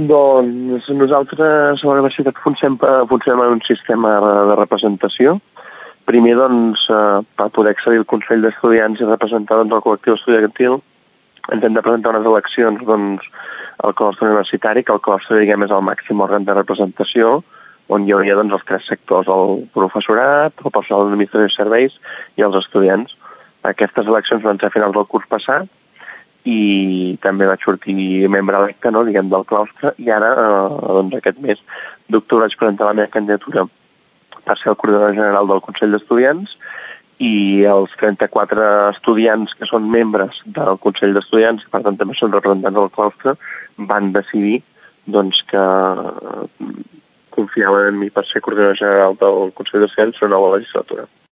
Doncs nosaltres a la universitat funcionem en un sistema de representació. Primer, doncs, per poder accedir al Consell d'Estudiants i representar el col·lectiu estudiantil, ens hem de presentar unes eleccions al claustre universitari, que el claustre, diguem, és el màxim òrgan de representació, on hi hauria els tres sectors, el professorat, el personal d'administració i serveis i els estudiants. Aquestes eleccions van ser a finals del curs passat i també vaig sortir membre electe, diguem, del claustre, i ara, aquest mes d'octubre, vaig presentar la meva candidatura per ser el coordinador general del Consell d'Estudiants, i els 34 estudiants que són membres del Consell d'Estudiants, per tant també són representants del claustre, van decidir que confiaven en mi per ser coordinador general del Consell d'Estudiants en una nova legislatura.